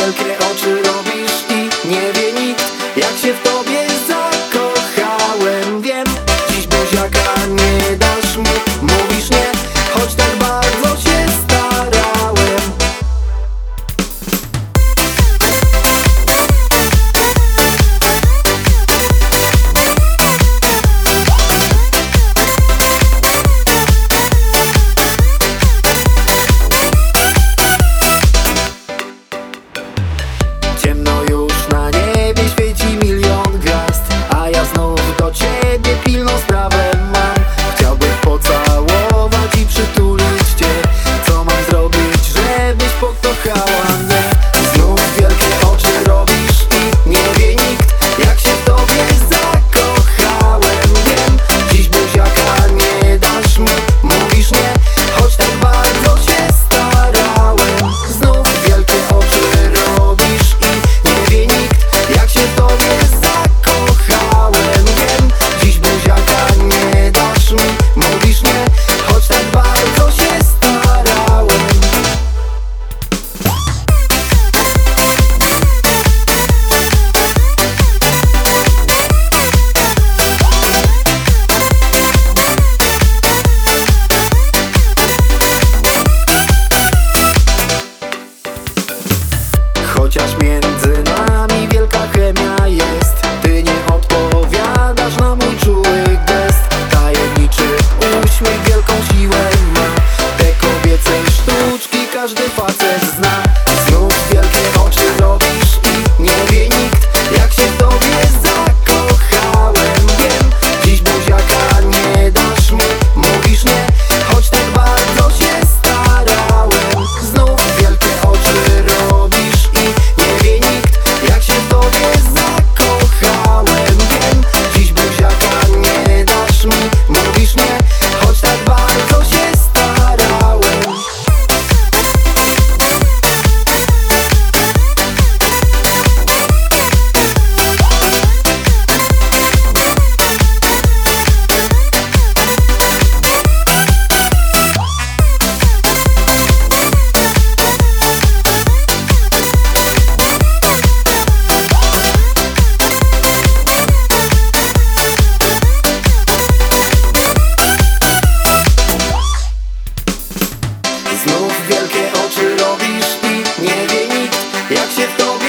wielkie oczy robisz i nie wie nikt, jak się w tobie zakochałem. Wiem, dziś buziaka nie dasz mi, mówisz nie, choć tak bardzo się starałem. Ciemno już na niebie, świeci milion gwiazd, a ja znów do ciebie pilną sprawę mam. Chciałbym pocałować i przytulić cię. Co mam zrobić, żebyś pokochała mnie? Znów wielkie oczy robisz i nie wie nikt, jak się w tobie zakochałem. Wiem, dziś buziaka nie dasz mi, mówisz nie, choć tak bardzo się starałem. Znów wielkie oczy robisz i nie wie nikt, jak się w tobie zakochałem. Wiem, dziś buziaka nie dasz mi, mówisz nie, choć tak bardzo się starałem. Chociaż między nami wielka chemia jest, ty nie odpowiadasz na mój czuły gest. Tajemniczy uśmiech wielką siłę ma, te kobiece sztuczki każdy facet zna. Znów wielkie oczy robisz i nie wie nikt, jak się w tobie zakochałem. Wiem, dziś buziaka nie dasz mi, mówisz nie, choć tak bardzo się starałem. Znów wielkie oczy robisz i nie wie nikt, jak się w tobie zakochałem. Wiem, dziś buziaka nie dasz mi, mówisz nie, choć tak bardzo się starałem. Znów wielkie oczy robisz i nie wie nikt, jak się w tobie